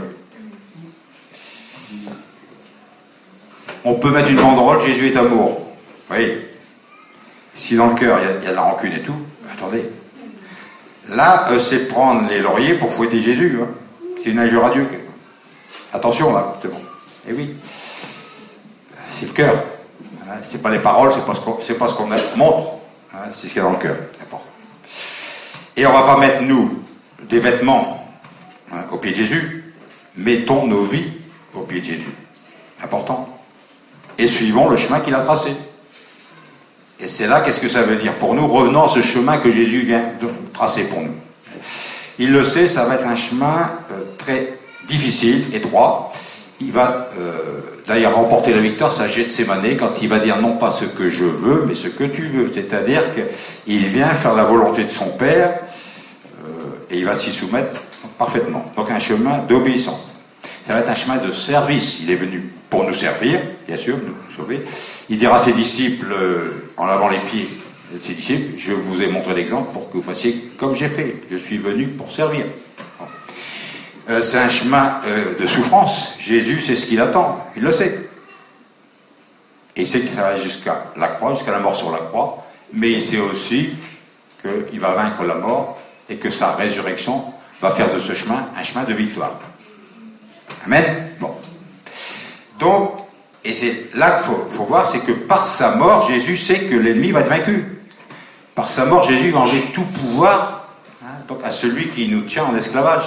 Speaker 1: On peut mettre une banderole, Jésus est amour. Oui. Si dans le cœur, il y, y a de la rancune et tout, attendez. Là, euh, c'est prendre les lauriers pour fouetter Jésus. Hein. C'est une injure à Dieu. Attention, là, c'est bon. Eh oui. C'est le cœur. Hein, c'est pas les paroles, c'est pas ce qu'on, c'est pas ce qu'on montre. Hein, c'est ce qu'il y a dans le cœur. Et on va pas mettre, nous, des vêtements hein, au pied de Jésus. Mettons nos vies au pied de Jésus. Important. Et suivons le chemin qu'il a tracé. Et c'est là, qu'est-ce que ça veut dire pour nous? Revenons à ce chemin que Jésus vient de tracer pour nous. Il le sait, ça va être un chemin euh, très difficile, étroit. Il va euh, d'ailleurs remporter la victoire, ça Gethsémanée, quand il va dire non pas ce que je veux, mais ce que tu veux. C'est-à-dire qu'il vient faire la volonté de son Père euh, et il va s'y soumettre parfaitement. Donc un chemin d'obéissance. Ça va être un chemin de service. Il est venu pour nous servir, bien sûr, nous sauver. Il dira à ses disciples, euh, en lavant les pieds de ses disciples, je vous ai montré l'exemple pour que vous fassiez comme j'ai fait. Je suis venu pour servir. Euh, c'est un chemin euh, de souffrance. Jésus, c'est ce qu'il attend. Il le sait. Et il sait que ça va jusqu'à la croix, jusqu'à la mort sur la croix. Mais il sait aussi qu'il va vaincre la mort et que sa résurrection va faire de ce chemin un chemin de victoire. Amen. Bon. Donc, et c'est là qu'il faut, faut voir, c'est que par sa mort, Jésus sait que l'ennemi va être vaincu. Par sa mort, Jésus va enlever tout pouvoir hein, donc à celui qui nous tient en esclavage.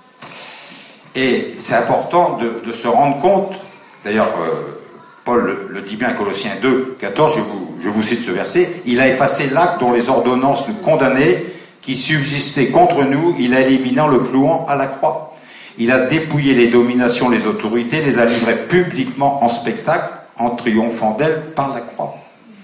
Speaker 1: Et c'est important de, de se rendre compte, d'ailleurs, euh, Paul le, le dit bien à Colossiens deux, quatorze, je vous, je vous cite ce verset, il a effacé l'acte dont les ordonnances nous condamnaient, qui subsistaient contre nous, il a éliminant le clouant à la croix. Il a dépouillé les dominations, les autorités, les a livrées publiquement en spectacle, en triomphant d'elles par la croix.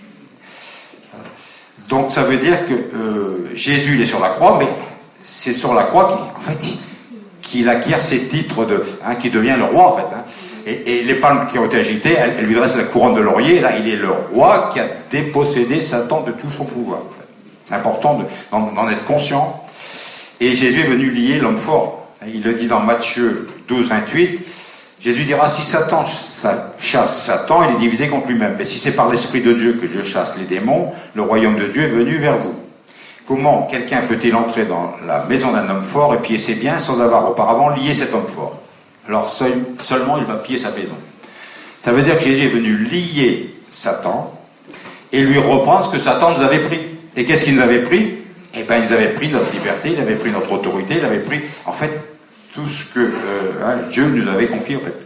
Speaker 1: Donc ça veut dire que euh, Jésus il est sur la croix, mais c'est sur la croix qu'il, en fait, qu'il acquiert ses titres, de, hein, qui devient le roi en fait. Hein. Et, et les palmes qui ont été agitées, elles, elles lui dressent la couronne de laurier. Là, il est le roi qui a dépossédé Satan de tout son pouvoir. En fait. C'est important de, d'en, d'en être conscient. Et Jésus est venu lier l'homme fort. Il le dit dans Matthieu douze, vingt-huit. Jésus dira, si Satan chasse Satan, il est divisé contre lui-même. Mais si c'est par l'Esprit de Dieu que je chasse les démons, le royaume de Dieu est venu vers vous. Comment quelqu'un peut-il entrer dans la maison d'un homme fort et piller ses biens sans avoir auparavant lié cet homme fort? Alors seul, seulement il va piller sa maison. Ça veut dire que Jésus est venu lier Satan et lui reprendre ce que Satan nous avait pris. Et qu'est-ce qu'il nous avait pris? Eh bien, il nous avait pris notre liberté, il avait pris notre autorité, il avait pris, en fait, tout ce que euh, hein, Dieu nous avait confié, en fait.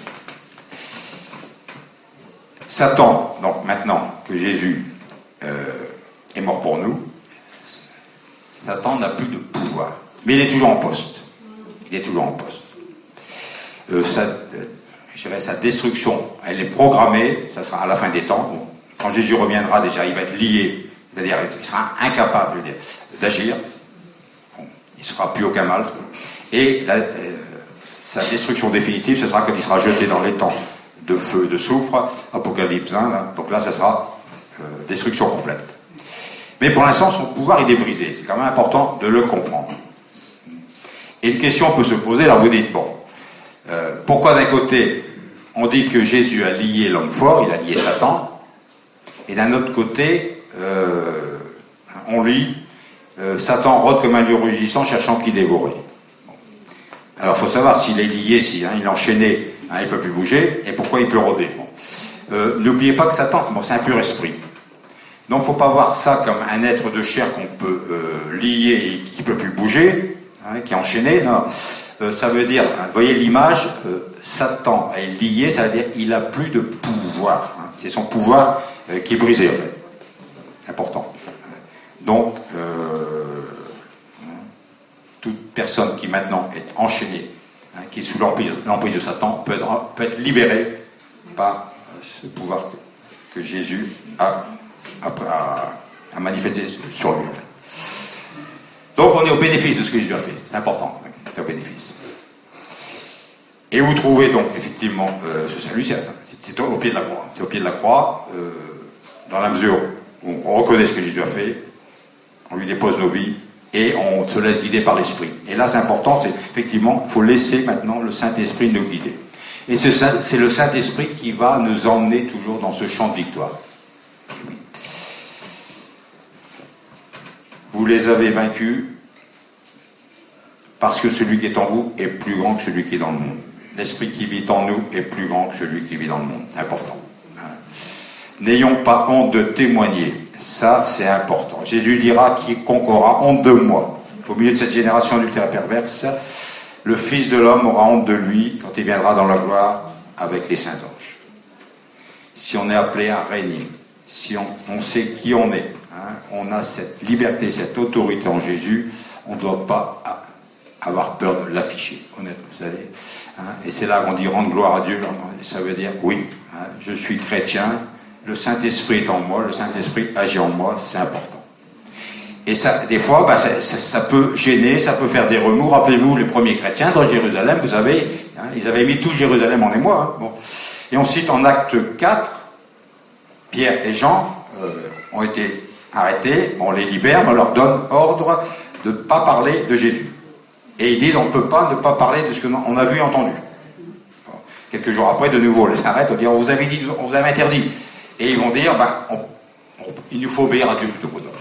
Speaker 1: Satan, donc maintenant que Jésus euh, est mort pour nous, Satan n'a plus de pouvoir. Mais il est toujours en poste. Il est toujours en poste. Euh, sa, euh, je dirais, sa destruction, elle est programmée, ça sera à la fin des temps. Bon, quand Jésus reviendra, déjà, il va être lié. C'est-à-dire, il sera incapable, je veux dire, d'agir. Bon, il ne sera plus aucun mal. Et la, euh, sa destruction définitive, ce sera quand il sera jeté dans les temps de feu, de soufre, Apocalypse un. Là. Donc là, ce sera euh, destruction complète. Mais pour l'instant, son pouvoir, il est brisé. C'est quand même important de le comprendre. Et une question peut se poser. Alors vous dites, bon, euh, pourquoi d'un côté, on dit que Jésus a lié l'homme fort, il a lié Satan, et d'un autre côté, euh, on lit euh, Satan rôde comme un lion rugissant cherchant qui dévorer. Alors il faut savoir s'il est lié, si hein, il est enchaîné, hein, il ne peut plus bouger, et pourquoi il peut rôder. Bon. Euh, n'oubliez pas que Satan, bon, c'est un pur esprit. Donc il ne faut pas voir ça comme un être de chair qu'on peut euh, lier et qui ne peut plus bouger, hein, qui est enchaîné. Non, euh, ça veut dire, hein, vous voyez l'image, euh, Satan est lié, ça veut dire qu'il n'a plus de pouvoir. Hein, c'est son pouvoir euh, qui est brisé en fait. C'est important. Donc, euh, toute personne qui maintenant est enchaînée, hein, qui est sous l'emprise, l'emprise de Satan, peut être, peut être libérée par ce pouvoir que, que Jésus a, a, a, a manifesté sur lui. En fait. Donc on est au bénéfice de ce que Jésus a fait. C'est important, hein, c'est au bénéfice. Et vous trouvez donc effectivement euh, ce salut, c'est, c'est au pied de la croix. C'est au pied de la croix, euh, dans la mesure où on reconnaît ce que Jésus a fait, on lui dépose nos vies, et on se laisse guider par l'Esprit. Et là, c'est important, c'est effectivement, il faut laisser maintenant le Saint-Esprit nous guider. Et ce, c'est le Saint-Esprit qui va nous emmener toujours dans ce champ de victoire. Vous les avez vaincus parce que celui qui est en vous est plus grand que celui qui est dans le monde. L'Esprit qui vit en nous est plus grand que celui qui vit dans le monde. C'est important. N'ayons pas honte de témoigner. Ça, c'est important. Jésus dira quiconque aura honte de moi. Au milieu de cette génération adultère et perverse, le Fils de l'homme aura honte de lui quand il viendra dans la gloire avec les saints anges. Si on est appelé à régner, si on, on sait qui on est, hein, on a cette liberté, cette autorité en Jésus, on ne doit pas avoir peur de l'afficher, honnêtement. Vous savez, hein, et c'est là qu'on dit rendre gloire à Dieu. Ça veut dire, oui, hein, je suis chrétien, le Saint-Esprit est en moi, le Saint-Esprit agit en moi, c'est important. Et ça, des fois, bah, ça, ça, ça peut gêner, ça peut faire des remous. Rappelez-vous, les premiers chrétiens dans Jérusalem, vous savez, hein, ils avaient mis tout Jérusalem en émoi. Hein, bon. Et on cite en acte quatre, Pierre et Jean euh, ont été arrêtés, on les libère, mais on leur donne ordre de ne pas parler de Jésus. Et ils disent, on ne peut pas ne pas parler de ce qu'on a vu et entendu. Bon. Quelques jours après, de nouveau, on les arrête, on dit, on vous avait dit, on vous avait interdit. Et ils vont dire, ben, on, on, il nous faut obéir à Dieu plutôt qu'aux hommes.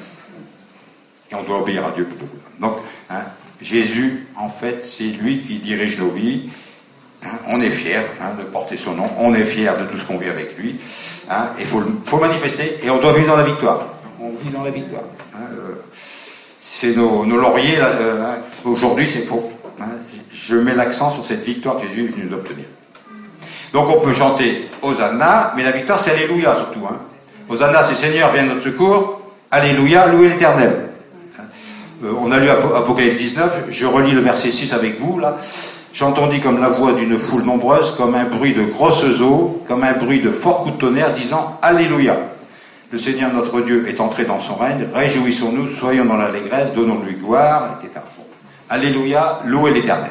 Speaker 1: Et on doit obéir à Dieu plutôt qu'aux hommes. Donc, hein, Jésus, en fait, c'est lui qui dirige nos vies. Hein, on est fiers hein, de porter son nom. On est fiers de tout ce qu'on vit avec lui. Hein, il faut, faut manifester. Et on doit vivre dans la victoire. On vit dans la victoire. Hein, euh, c'est nos, nos lauriers. Là, euh, hein, aujourd'hui, c'est faux. Hein, je mets l'accent sur cette victoire que Jésus est venu nous obtenir. Donc on peut chanter Hosanna, mais la victoire c'est Alléluia surtout. Hein. Hosanna c'est Seigneur, viens de notre secours. Alléluia, louez l'Éternel. Euh, on a lu Apocalypse dix-neuf, je relis le verset six avec vous. Là. J'entendis comme la voix d'une foule nombreuse, comme un bruit de grosses eaux, comme un bruit de forts coups de tonnerre, disant Alléluia. Le Seigneur notre Dieu est entré dans son règne, réjouissons-nous, soyons dans l'allégresse, donnons-lui gloire, et cetera. Alléluia, louez l'Éternel.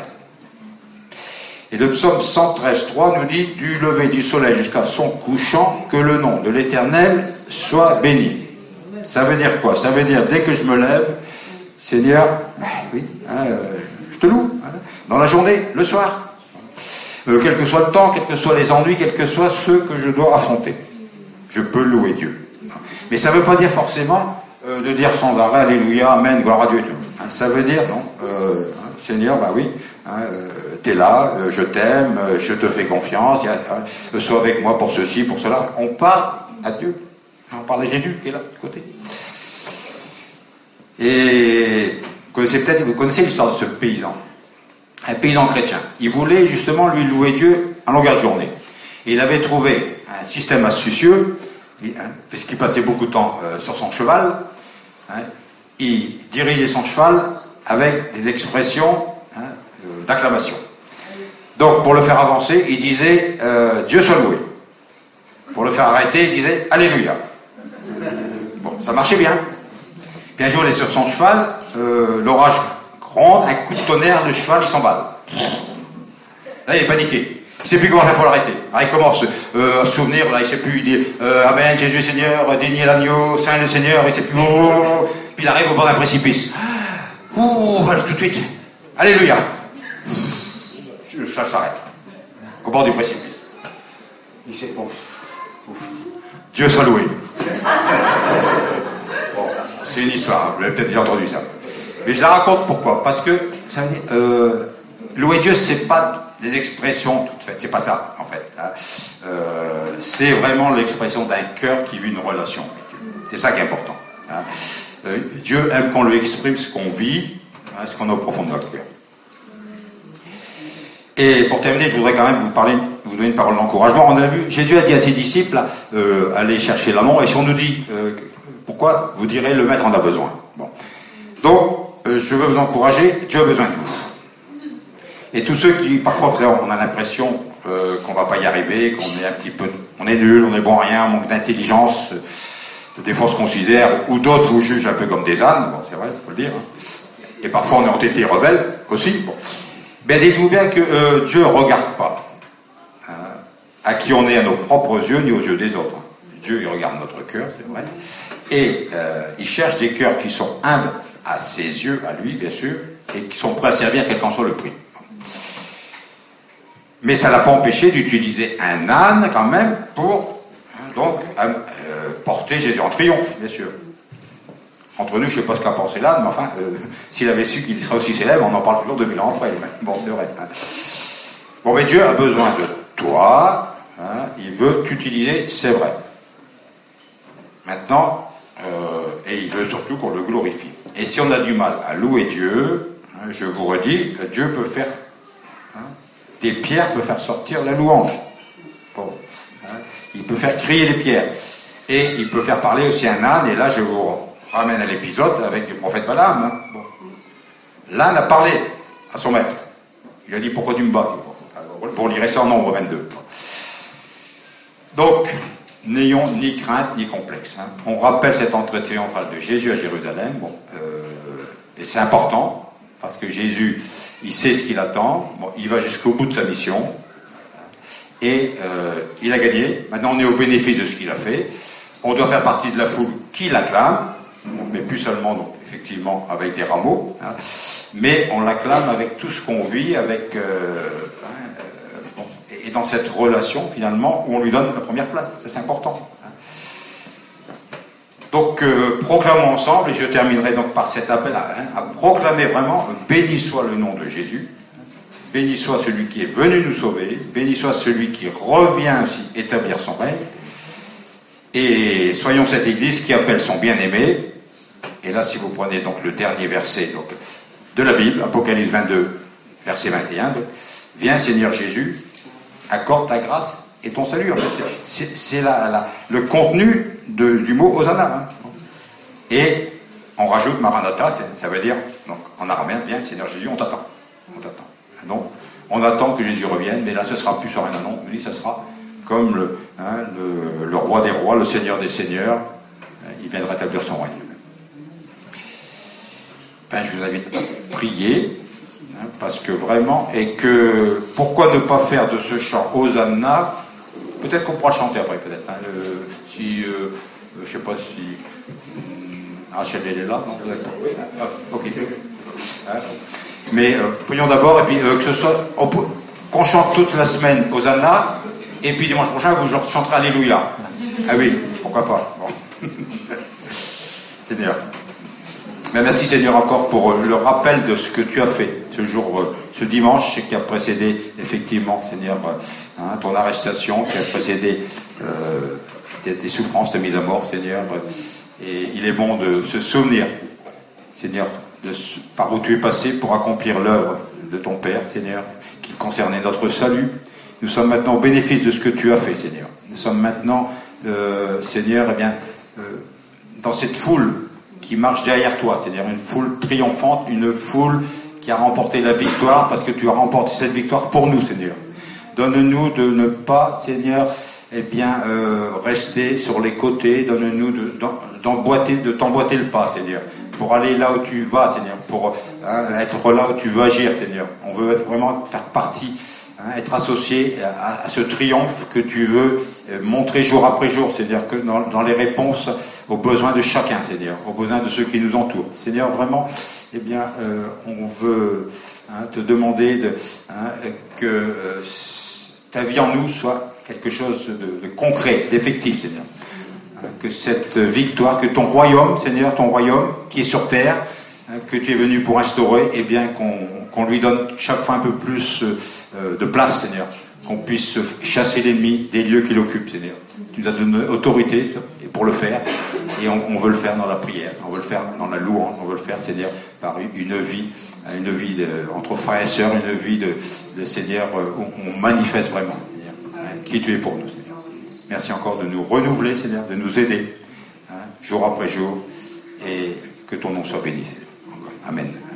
Speaker 1: Et le psaume cent treize, trois nous dit « Du lever du soleil jusqu'à son couchant, que le nom de l'Éternel soit béni. » Ça veut dire quoi? Ça veut dire, dès que je me lève, Seigneur, bah, oui, hein, euh, je te loue. Hein, dans la journée, le soir. Euh, quel que soit le temps, quels que soient les ennuis, quels que soient ceux que je dois affronter. Je peux louer Dieu. Mais ça ne veut pas dire forcément euh, de dire sans arrêt, Alléluia, Amen, gloire à Dieu. Hein, ça veut dire, non, euh, hein, Seigneur, bah oui, hein, euh, t'es là, euh, je t'aime, euh, je te fais confiance, y a, euh, sois avec moi pour ceci, pour cela. On parle à Dieu. On parle à Jésus qui est là, de côté. Et vous connaissez peut-être, vous connaissez l'histoire de ce paysan. Un paysan chrétien. Il voulait justement lui louer Dieu en longueur de journée. Et il avait trouvé un système astucieux, puisqu'il passait beaucoup de temps euh, sur son cheval. Hein, il dirigeait son cheval avec des expressions hein, euh, d'acclamation. Donc, pour le faire avancer, il disait euh, « Dieu soit loué ». Pour le faire arrêter, il disait « Alléluia ». Bon, ça marchait bien. Puis un jour, il est sur son cheval, euh, l'orage gronde, un coup de tonnerre, le cheval, il s'emballe. Là, il est paniqué. Il ne sait plus comment faire pour l'arrêter. Alors, il commence euh, à se souvenir, là, il ne sait plus, il dit euh, « Amen, Jésus est Seigneur, déniez l'agneau, Saint le Seigneur », il ne sait plus. Oh, puis il arrive au bord d'un précipice. Ouh, tout de suite. Alléluia. Le cheval s'arrête. Au bord du précipice. Il s'est... Ouf, ouf. Dieu soit loué. Bon, c'est une histoire, vous avez peut-être déjà entendu ça. Mais je la raconte pourquoi? Parce que, ça veut dire, euh, louer Dieu, c'est pas des expressions toutes faites, c'est pas ça, en fait. Hein. Euh, c'est vraiment l'expression d'un cœur qui vit une relation avec Dieu. C'est ça qui est important. Hein. Euh, Dieu aime qu'on lui exprime ce qu'on vit, hein, ce qu'on a au profond de notre cœur. Et pour terminer, je voudrais quand même vous parler, vous donner une parole d'encouragement. On a vu, Jésus a dit à ses disciples, euh, allez chercher l'amour, et si on nous dit, euh, pourquoi, vous direz, le maître en a besoin. Bon. Donc, euh, je veux vous encourager, Dieu a besoin de vous. Et tous ceux qui, parfois, on a l'impression euh, qu'on ne va pas y arriver, qu'on est un petit peu, on est nul, on est bon à rien, on manque d'intelligence, euh, des fois on se considère, ou d'autres vous jugent un peu comme des ânes, bon, c'est vrai, il faut le dire. Hein. Et parfois on est entêté rebelle aussi. Bon. Ben, dites-vous bien que euh, Dieu ne regarde pas hein, à qui on est à nos propres yeux, ni aux yeux des autres. Dieu, il regarde notre cœur, c'est vrai. Et euh, il cherche des cœurs qui sont humbles à ses yeux, à lui, bien sûr, et qui sont prêts à servir quel qu'en soit le prix. Mais ça ne l'a pas empêché d'utiliser un âne, quand même, pour hein, donc euh, porter Jésus en triomphe, bien sûr. Entre nous, je ne sais pas ce qu'a pensé l'âne, mais enfin, euh, s'il avait su qu'il serait aussi célèbre, on en parle toujours deux mille ans après. Bon, c'est vrai. Hein. Bon, mais Dieu a besoin de toi, hein, il veut t'utiliser, c'est vrai. Maintenant, euh, et il veut surtout qu'on le glorifie. Et si on a du mal à louer Dieu, hein, je vous redis, Dieu peut faire, hein, des pierres peut faire sortir la louange. Bon, hein, il peut faire crier les pierres. Et il peut faire parler aussi un âne, et là je vous ramène à l'épisode avec le prophète Balaam. Hein. Bon. L'âne a parlé à son maître. Il a dit, pourquoi tu me bats? Vous lirez ça en Nombre vingt-deux. Donc, n'ayons ni crainte ni complexe. Hein. On rappelle cette entrée triomphale de Jésus à Jérusalem. Bon, euh, et c'est important, parce que Jésus, il sait ce qu'il attend. Bon, il va jusqu'au bout de sa mission. Et euh, il a gagné. Maintenant, on est au bénéfice de ce qu'il a fait. On doit faire partie de la foule qui l'acclame. Mais plus seulement, donc, effectivement, avec des rameaux. Hein, mais on l'acclame avec tout ce qu'on vit, avec... Euh, hein, bon, et dans cette relation, finalement, où on lui donne la première place. C'est important. Hein. Donc, euh, proclamons ensemble, et je terminerai donc par cet appel à, hein, à proclamer vraiment, béni soit le nom de Jésus, béni soit celui qui est venu nous sauver, béni soit celui qui revient aussi établir son règne, et soyons cette Église qui appelle son bien-aimé. Et là, si vous prenez donc le dernier verset donc, de la Bible, Apocalypse vingt-deux, verset vingt et un, donc, viens Seigneur Jésus, accorde ta grâce et ton salut. En fait, c'est, c'est la, la, le contenu de, du mot Hosanna. Hein. Et on rajoute Maranatha, ça veut dire, donc, en araméen, viens Seigneur Jésus, on t'attend. On t'attend. Donc, on attend que Jésus revienne, mais là, ce sera plus sur un nom, lui, ce sera comme le, hein, le, le roi des rois, le Seigneur des seigneurs, il viendra établir son règne. Ben, je vous invite à prier, hein, parce que vraiment, et que, pourquoi ne pas faire de ce chant Hosanna, peut-être qu'on pourra chanter après, peut-être, hein, le, si, euh, je ne sais pas si, hum, Rachel elle est là, non, ah, ok, hein, mais euh, prions d'abord, et puis euh, que ce soit, on peut, qu'on chante toute la semaine Hosanna, et puis dimanche prochain, vous chanterez Alléluia. Ah oui, pourquoi pas. Bon. Seigneur. Mais merci Seigneur encore pour le rappel de ce que tu as fait ce jour, ce dimanche qui a précédé effectivement, Seigneur, hein, ton arrestation, qui a précédé euh, tes, tes souffrances, ta mise à mort, Seigneur. Et il est bon de se souvenir, Seigneur, de, par où tu es passé pour accomplir l'œuvre de ton Père, Seigneur, qui concernait notre salut. Nous sommes maintenant au bénéfice de ce que tu as fait, Seigneur. Nous sommes maintenant, euh, Seigneur, eh bien, euh, dans cette foule qui marche derrière toi, c'est-à-dire une foule triomphante, une foule qui a remporté la victoire, parce que tu as remporté cette victoire pour nous, Seigneur. Donne-nous de ne pas, Seigneur, eh bien, euh, rester sur les côtés, donne-nous de, d'emboîter, de t'emboîter le pas, Seigneur, pour aller là où tu vas, Seigneur, pour hein, être là où tu veux agir, Seigneur. On veut vraiment faire partie, hein, être associé à, à ce triomphe que tu veux montrer jour après jour, c'est-à-dire que dans, dans les réponses aux besoins de chacun, Seigneur, aux besoins de ceux qui nous entourent. Seigneur, vraiment, eh bien, euh, on veut hein, te demander de, hein, que euh, ta vie en nous soit quelque chose de, de concret, d'effectif, Seigneur. Que cette victoire, que ton royaume, Seigneur, ton royaume qui est sur terre, que tu es venu pour instaurer, eh bien qu'on qu'on lui donne chaque fois un peu plus euh, de place, Seigneur. Qu'on puisse chasser l'ennemi des lieux qu'il occupe, Seigneur. Tu nous as donné autorité pour le faire, et on, on veut le faire dans la prière, on veut le faire dans la louange, on veut le faire, Seigneur, par une vie, une vie de, entre frères et sœurs, une vie de, de Seigneur, où on manifeste vraiment, Seigneur, hein, qui tu es pour nous, Seigneur. Merci encore de nous renouveler, Seigneur, de nous aider, hein, jour après jour, et que ton nom soit béni, Seigneur. Amen.